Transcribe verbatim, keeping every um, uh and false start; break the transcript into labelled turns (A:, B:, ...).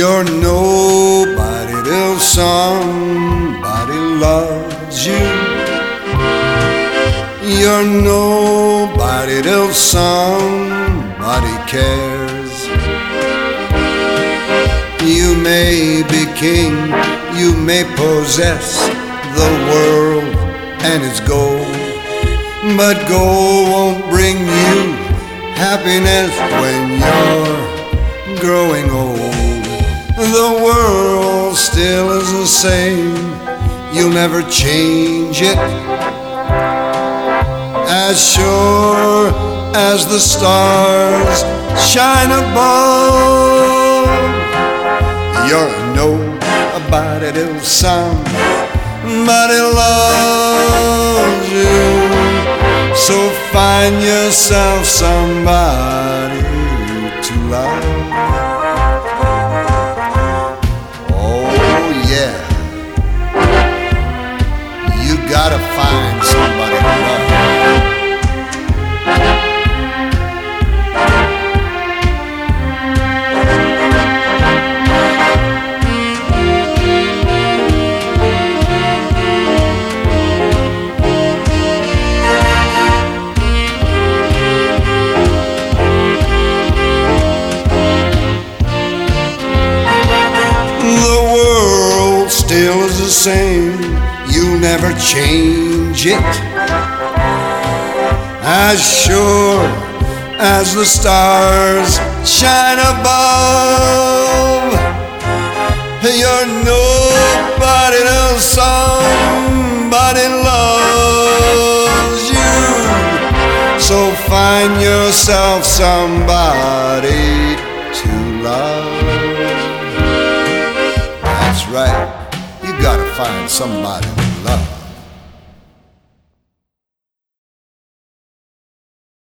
A: You're nobody till somebody loves you. You're nobody till somebody cares. You may be king, you may possess the world and its gold, but gold won't bring you happiness when you're growing old. The world still is the same, you'll never change it. As sure as the stars shine above, you're a nobody till somebody loves you. So find yourself somebody to love. You gotta find somebody to love. The world still is the same, you'll never change it. As sure as the stars shine above, you're nobody till somebody loves you. So find yourself somebody to love. That's right, you gotta find somebody to love.